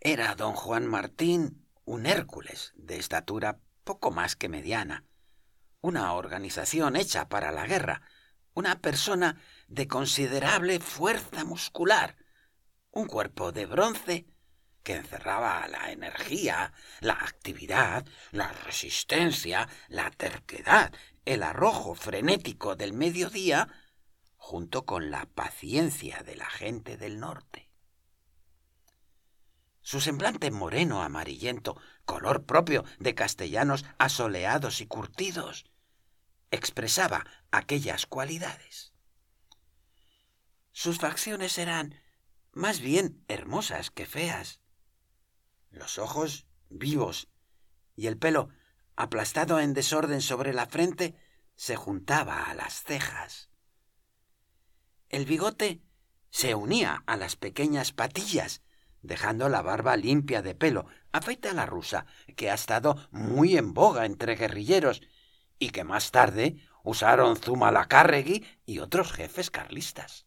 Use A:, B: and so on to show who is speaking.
A: Era don Juan Martín un Hércules de estatura poco más que mediana, una organización hecha para la guerra, una persona de considerable fuerza muscular, un cuerpo de bronce que encerraba la energía, la actividad, la resistencia, la terquedad, el arrojo frenético del mediodía, junto con la paciencia de la gente del norte. Su semblante moreno amarillento, color propio de castellanos asoleados y curtidos, expresaba aquellas cualidades. Sus facciones eran más bien hermosas que feas. Los ojos vivos y el pelo, aplastado en desorden sobre la frente, se juntaba a las cejas. El bigote se unía a las pequeñas patillas, dejando la barba limpia de pelo, afeite a la rusa, que ha estado muy en boga entre guerrilleros y que más tarde usaron Zumalacárregui y otros jefes carlistas.